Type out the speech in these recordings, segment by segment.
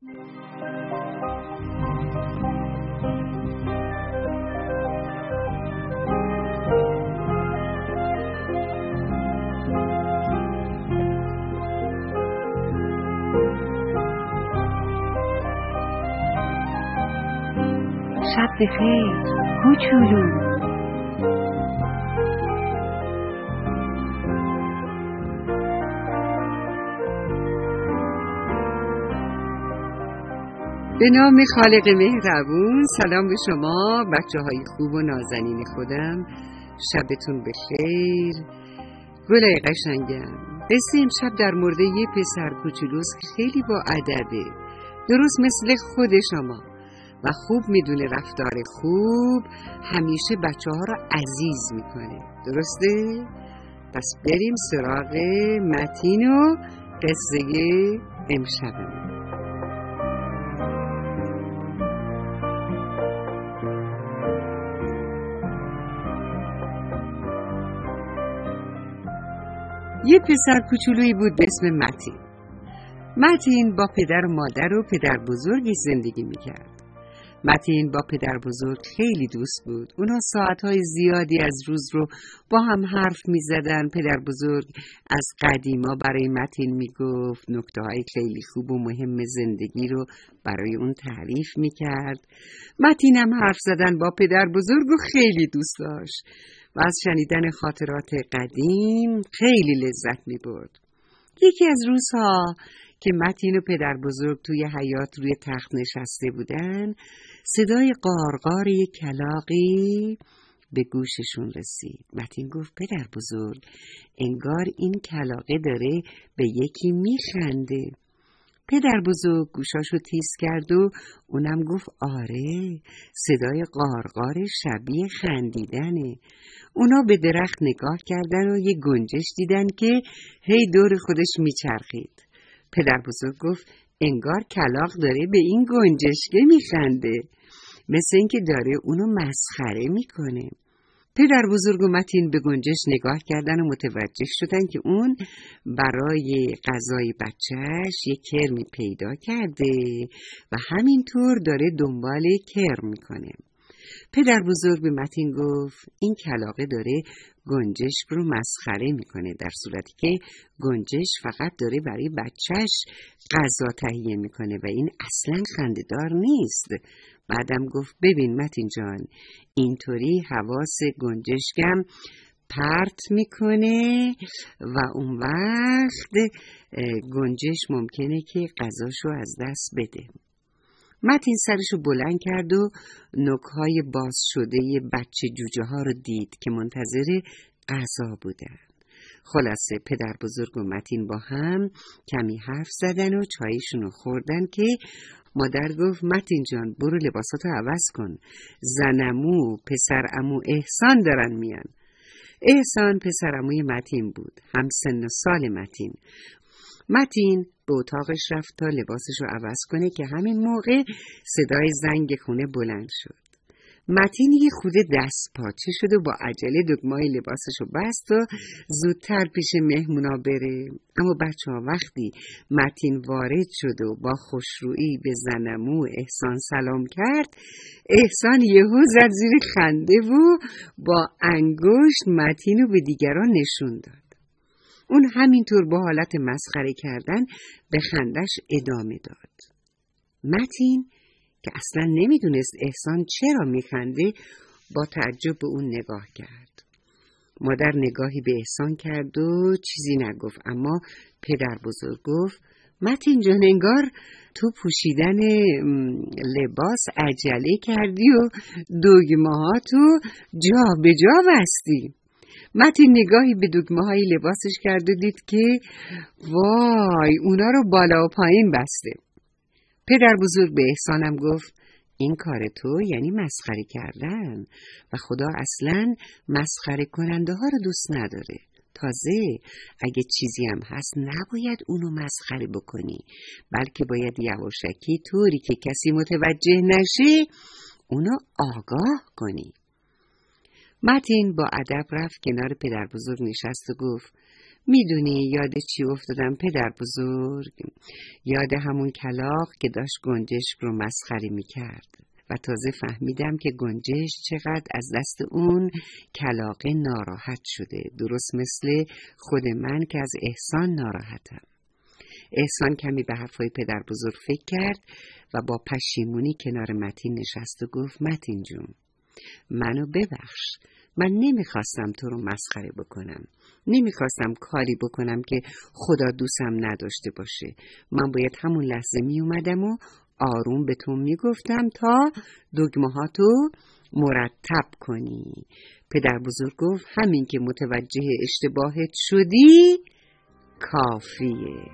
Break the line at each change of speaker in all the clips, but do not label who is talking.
شب بخیر کوچولو.
به نام خالق مهربون. سلام به شما بچه های خوب و نازنین خودم. شبتون بخیر. گلای قشنگم. قصه امشب در مورد یه پسر کوچولوست که خیلی با ادبه، درست مثل خود شما و خوب میدونه رفتار خوب همیشه بچه ها رو عزیز میکنه. درسته؟ پس بریم سراغ متین و قصه امشبمون. یه پسر کوچولویی بود به اسم متین. متین با پدر و مادر و پدر بزرگش زندگی میکرد. متین با پدر بزرگ خیلی دوست بود. اونا ساعتهای زیادی از روز رو با هم حرف میزدن. پدر بزرگ از قدیما برای متین میگفت، نکته‌های خیلی خوب و مهم زندگی رو برای اون تعریف میکرد. متین هم حرف زدن با پدر بزرگ و خیلی دوست داشت و از شنیدن خاطرات قدیم خیلی لذت میبرد. یکی از روزها که متین و پدر بزرگ توی حیاط روی تخت نشسته بودن، صدای قارقار یک کلاغی به گوششون رسید. متین گفت پدر بزرگ، انگار این کلاغه داره به یکی میخنده. پدر بزرگ گوشاشو تیز کرد و اونم گفت آره، صدای قارقار شبیه خندیدنه. اونا به درخت نگاه کردن و یه گنجش دیدن که هی دور خودش میچرخید. پدر بزرگ گفت انگار کلاغ داره به این گنجشکه میخنده، مثل این که داره اونو مسخره میکنه. پدر بزرگ و متین به گنجش نگاه کردن و متوجه شدن که اون برای غذای بچهش یک کرمی پیدا کرده و همینطور داره دنبال کرم میکنه. پدر بزرگ به متین گفت این کلاغه داره گنجش رو مسخره میکنه، در صورتی که گنجش فقط داره برای بچهش غذا تهیه میکنه و این اصلا خنده‌دار نیست. بعدم گفت ببین متین جان، اینطوری حواس گنجشکم پرت میکنه و اون وقت گنجش ممکنه که غذاشو از دست بده. متین سرشو بلند کرد و نوک‌های باز شده بچه جوجه ها رو دید که منتظر غذا بودن. خلاصه پدر بزرگ و متین با هم کمی حرف زدن و چایشون رو خوردن که مادر گفت متین جان برو لباساتو عوض کن، زنمو پسر عمو احسان دارن میان. احسان پسر عموی متین بود، هم سن و سال متین. متین به اتاقش رفت تا لباسش رو عوض کنه که همین موقع صدای زنگ خونه بلند شد. متین یه خود دست پاچه شد و با عجله دکمه‌های لباسش رو بست تا زودتر پیش مهمونا بره. اما بچه‌ها وقتی متین وارد شد و با خوشرویی به زنمو احسان سلام کرد، احسان یهو زد زیر خنده و با انگشت متین رو به دیگران نشون داد. اون همینطور با حالت مسخره کردن به خندش ادامه داد. متین که اصلا نمیدونست احسان چرا میخنده با تعجب به اون نگاه کرد. مادر نگاهی به احسان کرد و چیزی نگفت، اما پدر بزرگ گفت متین جان انگار تو پوشیدن لباس عجله کردی و دگمه‌هاتو جا به جا بستی. متین نگاهی به دگمه‌های لباسش کرد و دید که وای اونا رو بالا و پایین بسته. پدر بزرگ به احسانم گفت این کار تو یعنی مسخره کردن و خدا اصلاً مسخره کننده ها رو دوست نداره. تازه اگه چیزی هم هست نباید اونو مسخره بکنی، بلکه باید یواشکی طوری که کسی متوجه نشه اونو آگاه کنی. متین با ادب رفت کنار پدر بزرگ نشست و گفت میدونی یاد چی افتادم پدر بزرگ؟ یاد همون کلاغ که داشت گنجشک رو مسخره میکرد و تازه فهمیدم که گنجشک چقدر از دست اون کلاغه ناراحت شده، درست مثل خود من که از احسان ناراحتم. احسان کمی به حرفای پدر بزرگ فکر کرد و با پشیمونی کنار متین نشست و گفت متین جون، منو ببخش، من نمیخواستم تو رو مسخره بکنم، نمیخواستم کاری بکنم که خدا دوستم نداشته باشه. من باید همون لحظه میومدم و آروم به تو میگفتم تا دگمهاتو مرتب کنی. پدر بزرگ گفت همین که متوجه اشتباهت شدی کافیه.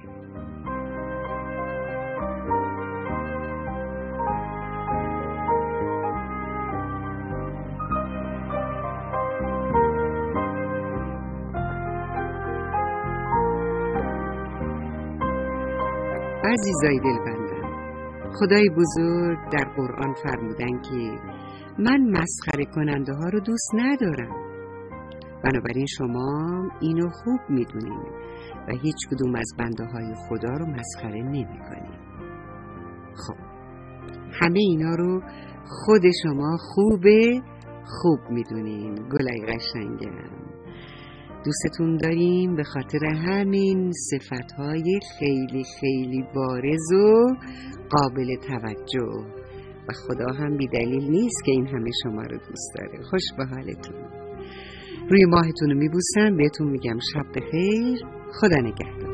عزیزای دلبندم، خدای بزرگ در قرآن فرمودن که من مسخره کننده ها رو دوست ندارم. بنابراین شما اینو خوب میدونین و هیچ کدوم از بنده های خدا رو مسخره نمی کنین. خب همه اینا رو خود شما خوب میدونین. گلای قشنگم، دوستتون داریم به خاطر همین صفتهای خیلی خیلی بارز و قابل توجه و خدا هم بی دلیل نیست که این همه شما رو دوست داره. خوش به حالتون. روی ماهتون رو میبوسم، بهتون میگم شب بخیر، خدا نگهدار.